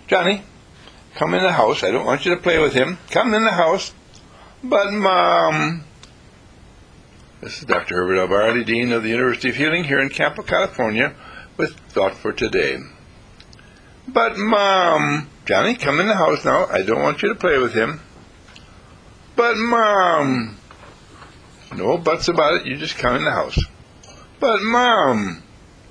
Johnny, come in the house. I don't want you to play with him. Come in the house. But, Mom... This is Dr. Herbert L. Barley, Dean of the University of Healing here in Campo, California, with Thought for Today. But, Mom... Johnny, come in the house now. I don't want you to play with him. But, Mom... No buts about it. You just come in the house. But, Mom...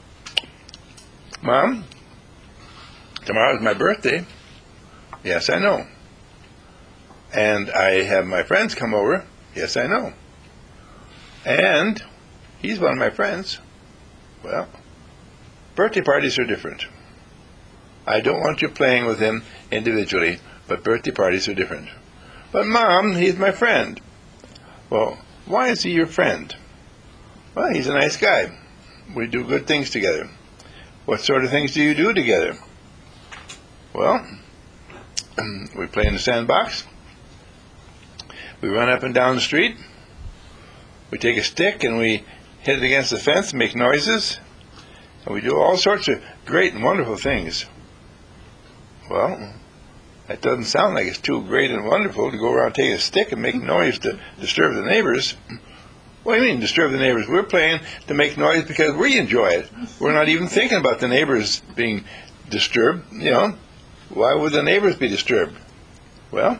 Mom, tomorrow's my birthday. Yes, I know. And I have my friends come over. Yes, I know. And he's one of my friends. Well, birthday parties are different. I don't want you playing with him individually, but birthday parties are different. But, Mom, he's my friend. Well, why is he your friend? Well, he's a nice guy. We do good things together. What sort of things do you do together? Well, we play in the sandbox. We run up and down the street. We take a stick and we hit it against the fence and make noises. And we do all sorts of great and wonderful things. Well, that doesn't sound like it's too great and wonderful to go around taking a stick and make noise to disturb the neighbors. What do you mean, disturb the neighbors? We're playing to make noise because we enjoy it. We're not even thinking about the neighbors being disturbed. You know, why would the neighbors be disturbed? Well,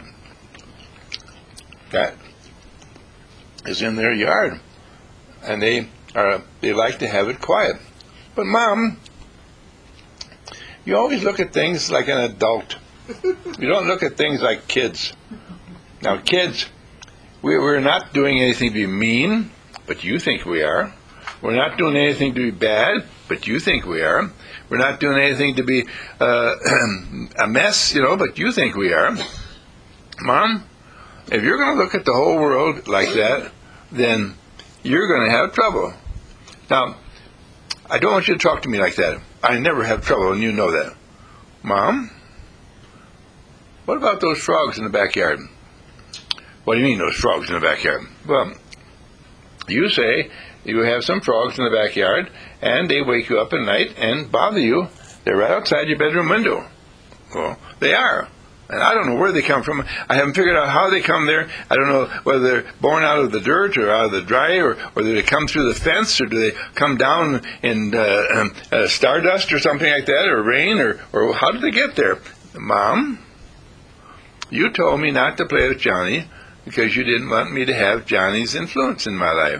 that is in their yard, and they like to have it quiet. But, Mom, you always look at things like an adult. You don't look at things like kids. Now, kids, we're not doing anything to be mean, but you think we are. We're not doing anything to be bad, but you think we are. We're not doing anything to be a mess, but you think we are. Mom, if you're going to look at the whole world like that, then you're going to have trouble. Now, I don't want you to talk to me like that. I never have trouble, and you know that. Mom, what about those frogs in the backyard? What do you mean, those frogs in the backyard? Well, you say you have some frogs in the backyard, and they wake you up at night and bother you. They're right outside your bedroom window. Well, they are. And I don't know where they come from. I haven't figured out how they come there. I don't know whether they're born out of the dirt or out of the dry, or do they come through the fence, or do they come down in stardust or something like that, or rain, or how did they get there? Mom, you told me not to play with Johnny because you didn't want me to have Johnny's influence in my life.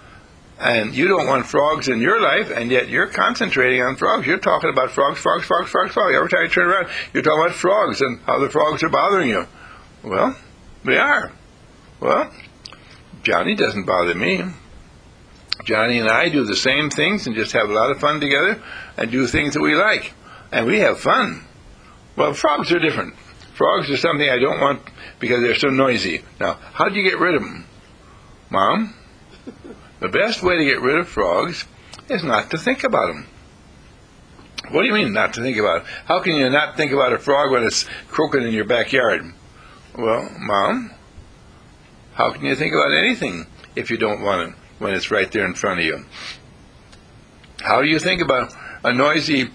And you don't want frogs in your life, and yet you're concentrating on frogs. You're talking about frogs. Every time you turn around, you're talking about frogs and how the frogs are bothering you. Well, they are. Well, Johnny doesn't bother me. Johnny and I do the same things and just have a lot of fun together and do things that we like. And we have fun. Well, frogs are different. Frogs are something I don't want because they're so noisy. Now, how do you get rid of them? Mom? The best way to get rid of frogs is not to think about them. What do you mean, not to think about it? How can you not think about a frog when it's croaking in your backyard? Well, Mom, how can you think about anything if you don't want it when it's right there in front of you? How do you think about a noisy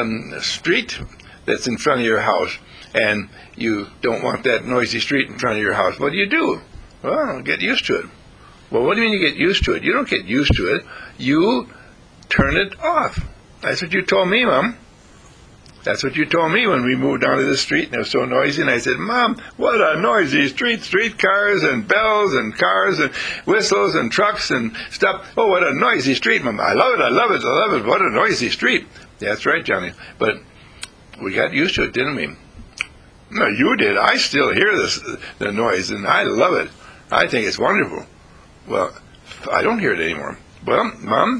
street that's in front of your house, and you don't want that noisy street in front of your house? What do? Well, get used to it. Well, what do you mean you get used to it? You don't get used to it. You turn it off. That's what you told me, Mom. That's what you told me when we moved down to the street and it was so noisy. And I said, Mom, what a noisy street. Street cars and bells and cars and whistles and trucks and stuff. Oh, what a noisy street, Mom. I love it. What a noisy street. That's right, Johnny. But we got used to it, didn't we? No, you did. I still hear the noise, and I love it. I think it's wonderful. Well, I don't hear it anymore. Well, Mom,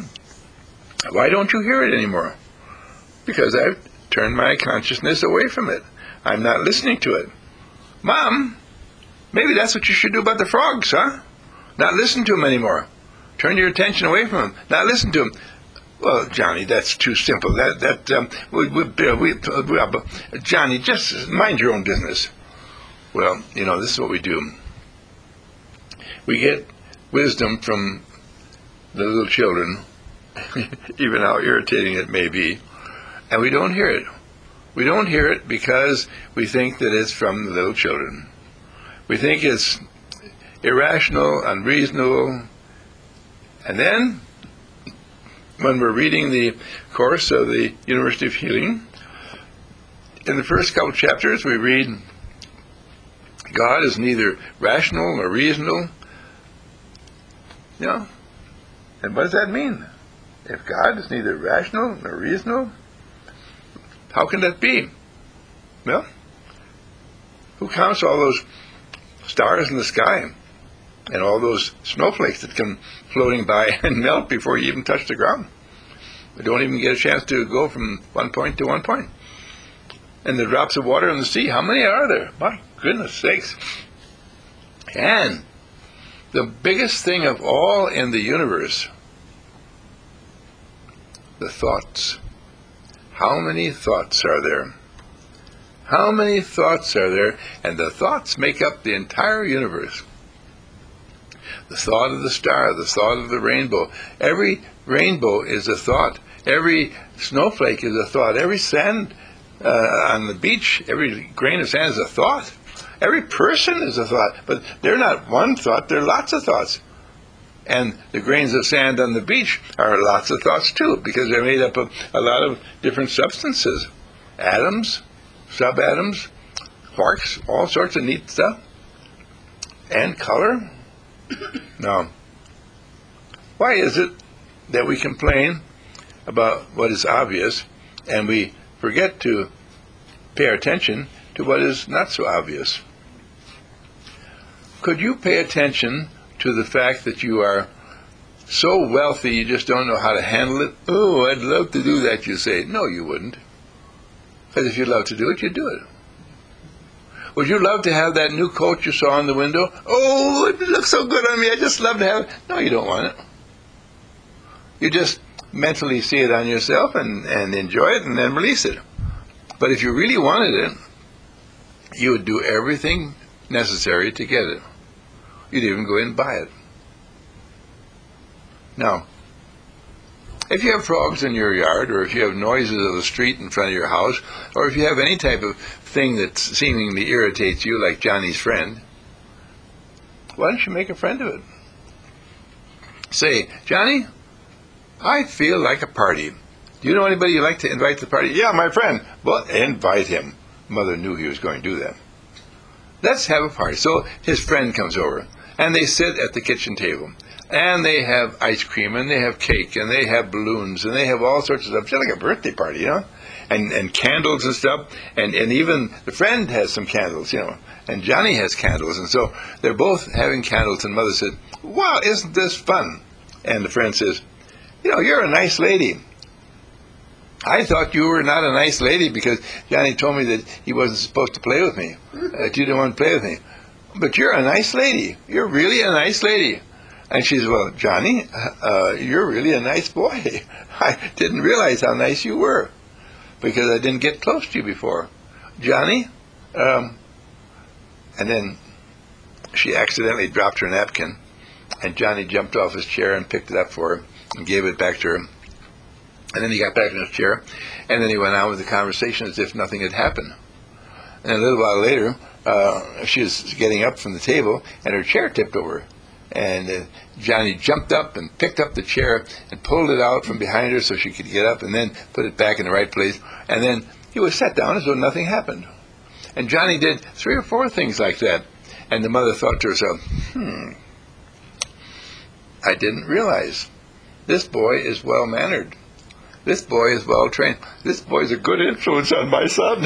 why don't you hear it anymore? Because I've turned my consciousness away from it. I'm not listening to it. Mom, maybe that's what you should do about the frogs, huh? Not listen to them anymore. Turn your attention away from them. Not listen to them. Well, Johnny, that's too simple. Johnny, just mind your own business. Well, this is what we do. We get wisdom from the little children, even how irritating it may be, and we don't hear it. We don't hear it because we think that it's from the little children. We think it's irrational, unreasonable. And then, when we're reading the course of the University of Healing, in the first couple chapters we read, God is neither rational nor reasonable. And what does that mean? If God is neither rational nor reasonable, how can that be? Well, who counts all those stars in the sky and all those snowflakes that come floating by and melt before you even touch the ground? We don't even get a chance to go from one point to one point. And the drops of water in the sea, how many are there? My goodness sakes. And the biggest thing of all in the universe, the thoughts. How many thoughts are there? How many thoughts are there? And the thoughts make up the entire universe. The thought of the star, the thought of the rainbow. Every rainbow is a thought. Every snowflake is a thought. Every sand on the beach, every grain of sand is a thought. Every person is a thought. But they're not one thought, they're lots of thoughts. And the grains of sand on the beach are lots of thoughts too, because they're made up of a lot of different substances. Atoms, subatoms, quarks, all sorts of neat stuff. And color. Now, why is it that we complain about what is obvious and we forget to pay attention to what is not so obvious? Could you pay attention to the fact that you are so wealthy you just don't know how to handle it? Oh, I'd love to do that, you say. No, you wouldn't. Because if you'd love to do it, you'd do it. Would you love to have that new coat you saw in the window? Oh, it looks so good on me, I just love to have it. No, you don't want it. You just mentally see it on yourself and enjoy it and then release it. But if you really wanted it, you would do everything necessary to get it. You'd even go in and buy it. Now, if you have frogs in your yard, or if you have noises of the street in front of your house, or if you have any type of thing that seemingly irritates you, like Johnny's friend, why don't you make a friend of it? Say, Johnny, I feel like a party. Do you know anybody you'd like to invite to the party? Yeah, my friend. Well, invite him. Mother knew he was going to do that. Let's have a party. So his friend comes over, and they sit at the kitchen table, and they have ice cream, and they have cake, and they have balloons, and they have all sorts of stuff. It's like a birthday party, and candles and stuff, and even the friend has some candles, and Johnny has candles, and so they're both having candles, and Mother said, wow, isn't this fun? And the friend says, you're a nice lady. I thought you were not a nice lady because Johnny told me that he wasn't supposed to play with me, that you didn't want to play with me. But you're a nice lady. You're really a nice lady. And she says, well, Johnny, you're really a nice boy. I didn't realize how nice you were because I didn't get close to you before. Johnny, and then she accidentally dropped her napkin, and Johnny jumped off his chair and picked it up for her and gave it back to her. And then he got back in his chair, and then he went on with the conversation as if nothing had happened. And a little while later, she was getting up from the table, and her chair tipped over. And Johnny jumped up and picked up the chair and pulled it out from behind her so she could get up, and then put it back in the right place. And then he was sat down as though nothing happened. And Johnny did 3 or 4 things like that. And the mother thought to herself, I didn't realize. This boy is well-mannered. This boy is well-trained. This boy is a good influence on my son.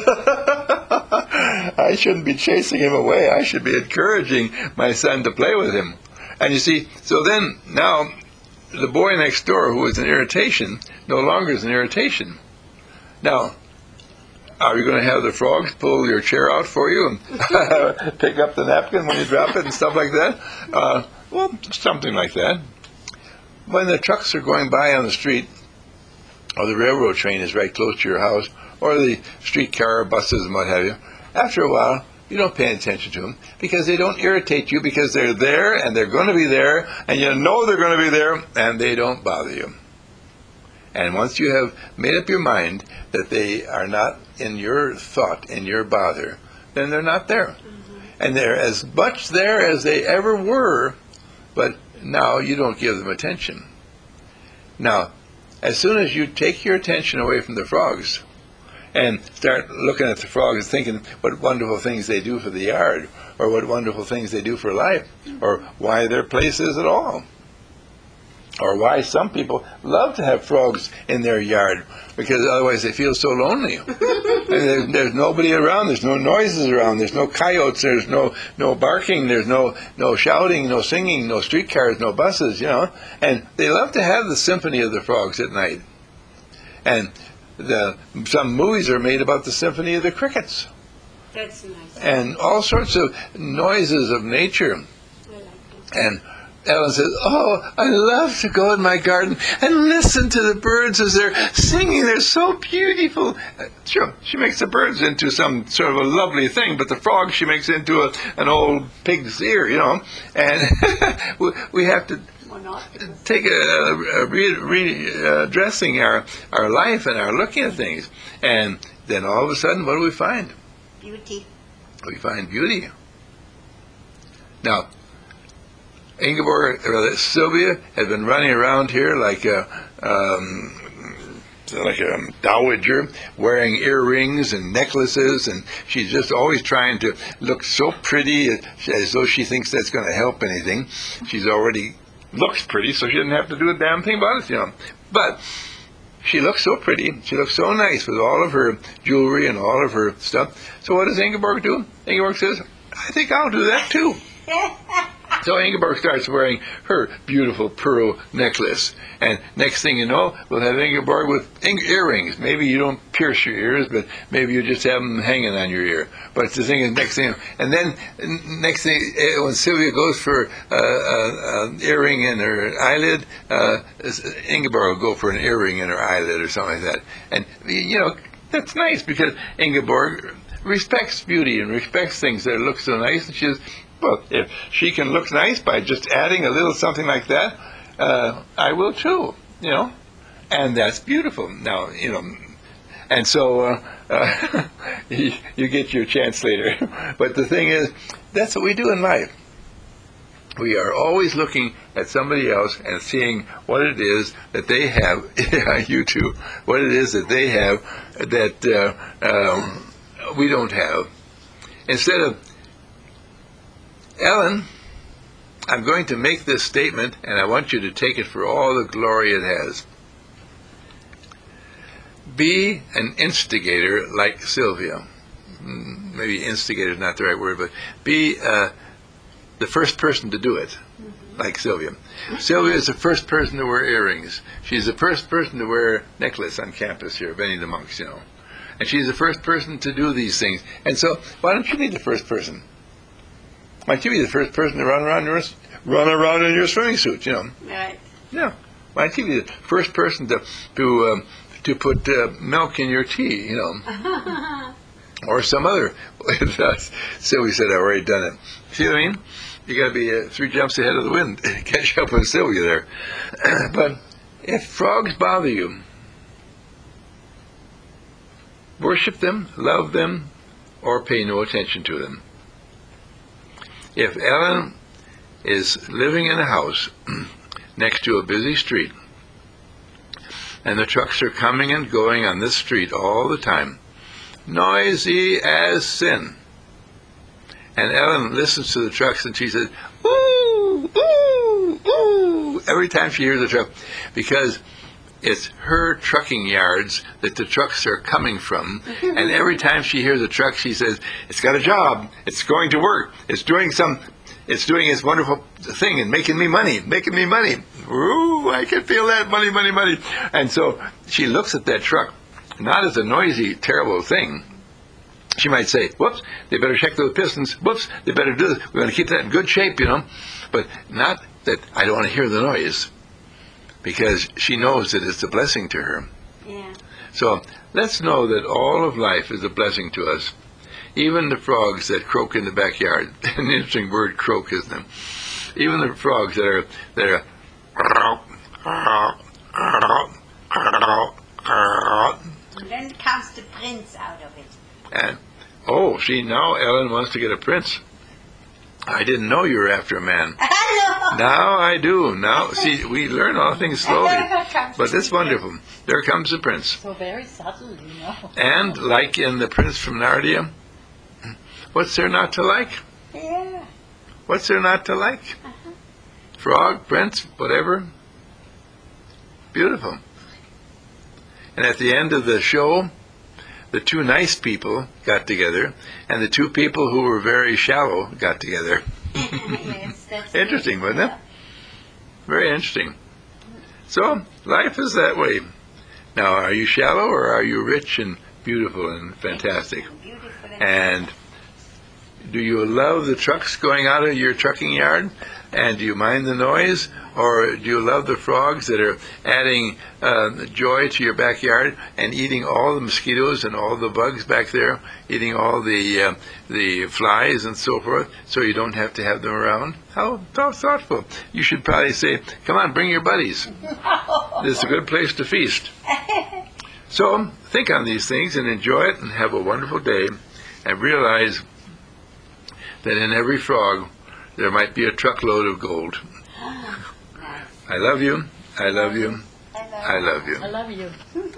I shouldn't be chasing him away. I should be encouraging my son to play with him. And you see, so then now the boy next door who was an irritation no longer is an irritation. Now, are you going to have the frogs pull your chair out for you and pick up the napkin when you drop it and stuff like that? Well, something like that. When the trucks are going by on the street, or the railroad train is right close to your house, or the streetcar, buses, and what have you, after a while, you don't pay attention to them because they don't irritate you because they're there and they're going to be there and you know they're going to be there and they don't bother you. And once you have made up your mind that they are not in your thought, in your bother, then they're not there. And they're as much there as they ever were, but now you don't give them attention. Now, as soon as you take your attention away from the frogs and start looking at the frogs thinking what wonderful things they do for the yard, or what wonderful things they do for life, or why their place is at all, or why some people love to have frogs in their yard, because otherwise they feel so lonely. And there's nobody around, there's no noises around, there's no coyotes, there's no barking, there's no shouting, no singing, no streetcars, no buses, and they love to have the symphony of the frogs at night. And some movies are made about the symphony of the crickets. That's nice. And all sorts of noises of nature. I like it. And Ellen says, "Oh, I love to go in my garden and listen to the birds as they're singing. They're so beautiful." Sure, she makes the birds into some sort of a lovely thing, but the frog she makes into an old pig's ear, And we have to take readdressing our life and our looking at things. And then all of a sudden, what do we find? Beauty. We find beauty. Now, Sylvia had been running around here like a dowager, wearing earrings and necklaces, and she's just always trying to look so pretty, as though she thinks that's going to help anything. She's already looks pretty, so she didn't have to do a damn thing about it, But she looks so pretty, she looks so nice with all of her jewelry and all of her stuff. So what does Ingeborg do? Ingeborg says, "I think I'll do that too." So Ingeborg starts wearing her beautiful pearl necklace. And next thing you know, we'll have Ingeborg with earrings. Maybe you don't pierce your ears, but maybe you just have them hanging on your ear. But the thing is, next thing, and then next thing, when Sylvia goes for an earring in her eyelid, Ingeborg will go for an earring in her eyelid or something like that. And, that's nice, because Ingeborg respects beauty and respects things that look so nice. And she says, well, if she can look nice by just adding a little something like that, I will too, and that's beautiful. Now, and so you get your chance later. But the thing is, that's what we do in life. We are always looking at somebody else and seeing what it is that they have, you too, what it is that they have that we don't have. Instead of, Ellen, I'm going to make this statement, and I want you to take it for all the glory it has. Be an instigator like Sylvia. Maybe instigator is not the right word, but be the first person to do it, like Sylvia. Sylvia is the first person to wear earrings. She's the first person to wear a necklace on campus here, Benny the Monks, And she's the first person to do these things. And so, why don't you be the first person? Why don't you be the first person to run around in your swimming suit, Right. Yeah. Why don't you be the first person to put milk in your tea, or some other. Sylvia said, "I've already done it." See what I mean? You got to be 3 jumps ahead of the wind to catch up with Sylvia there. But if frogs bother you, worship them, love them, or pay no attention to them. If Ellen is living in a house next to a busy street, and the trucks are coming and going on this street all the time, noisy as sin, and Ellen listens to the trucks and she says, "Ooh, ooh, ooh," every time she hears a truck, because it's her trucking yards that the trucks are coming from, and every time she hears a truck, she says, "It's got a job, it's going to work, it's doing its wonderful thing and making me money. Ooh, I can feel that, money, money, money." And so she looks at that truck, not as a noisy, terrible thing. She might say, "Whoops, they better check those pistons. Whoops, they better do this. We want to keep that in good shape, But not that I don't want to hear the noise, because she knows that it's a blessing to her. Yeah. So let's know that all of life is a blessing to us. Even the frogs that croak in the backyard. An interesting word, croak, isn't it? Even the frogs that are the prince out of it. And see, now Ellen wants to get a prince. I didn't know you were after a man. Hello. Now I do. Now, see, we learn all things slowly. But it's wonderful. There comes the prince. So very subtle, you know. And like in The Prince from Narnia, what's there not to like? Yeah. What's there not to like? Frog, prince, whatever. Beautiful. And at the end of the show, the two nice people got together, and the two people who were very shallow got together. Yes, that's Interesting, it. wasn't it? Very interesting. So, life is that way. Now, are you shallow or are you rich and beautiful and fantastic? Beautiful. And do you love the trucks going out of your trucking yard? And do you mind the noise? Or do you love the frogs that are adding joy to your backyard and eating all the mosquitoes and all the bugs back there, eating all the flies and so forth, so you don't have to have them around? How thoughtful. You should probably say, come on, bring your buddies. This is a good place to feast. So think on these things and enjoy it and have a wonderful day, and realize that in every frog there might be a truckload of gold. Nice. I love you. I love you. Hello. I love you. I love you.